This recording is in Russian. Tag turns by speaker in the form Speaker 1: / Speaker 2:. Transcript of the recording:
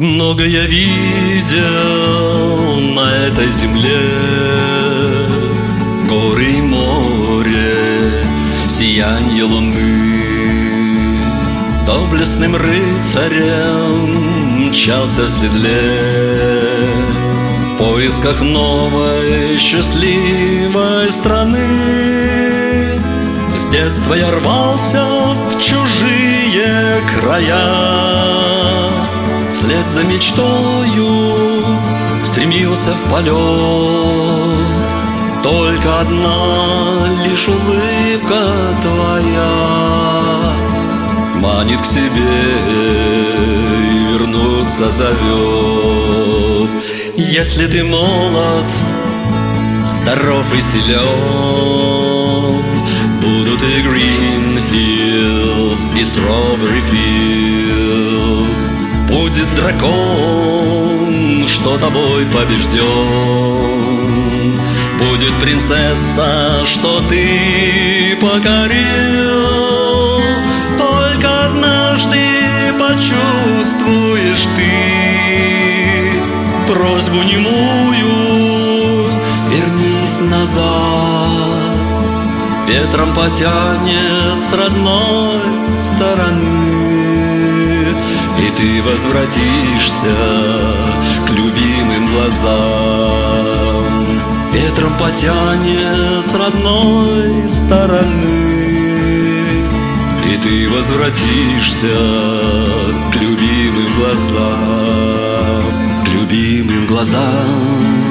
Speaker 1: Много я видел на этой земле, горы и море, сиянье луны. Доблестным рыцарем мчался в седле в поисках новой счастливой страны. С детства я рвался в чужие края, вслед за мечтою стремился в полет. Только одна лишь улыбка твоя манит к себе и вернуться зовет. Если ты молод, здоров и силен, будут и green hills, и strawberry fields. Будет дракон, что тобой побежден, будет принцесса, что ты покорил. Только однажды почувствуешь ты просьбу немую: вернись назад. Ветром потянет с родной стороны, и ты возвратишься к любимым глазам. Ветром потянет с родной стороны, и ты возвратишься к любимым глазам, к любимым глазам.